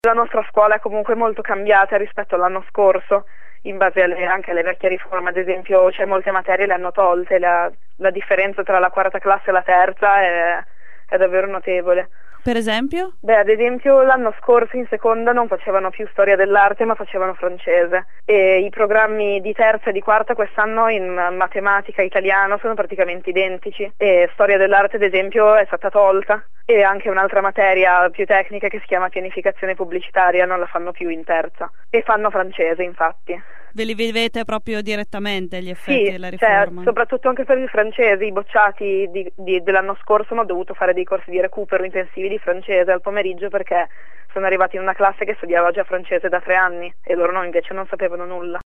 La nostra scuola è comunque molto cambiata rispetto all'anno scorso, in base anche alle vecchie riforme. Ad esempio, molte materie le hanno tolte, la differenza tra la quarta classe e la terza è davvero notevole. Per esempio? Ad esempio l'anno scorso in seconda non facevano più storia dell'arte ma facevano francese, e i programmi di terza e di quarta quest'anno in matematica e italiano sono praticamente identici, e storia dell'arte ad esempio è stata tolta, e anche un'altra materia più tecnica che si chiama pianificazione pubblicitaria non la fanno più in terza, e fanno francese infatti. Ve li vivete proprio direttamente gli effetti della Sì, riforma? soprattutto anche per il francese. I bocciati dell'anno scorso hanno dovuto fare dei corsi di recupero intensivi di francese al pomeriggio, perché sono arrivati in una classe che studiava già francese da 3 anni e loro invece non sapevano nulla.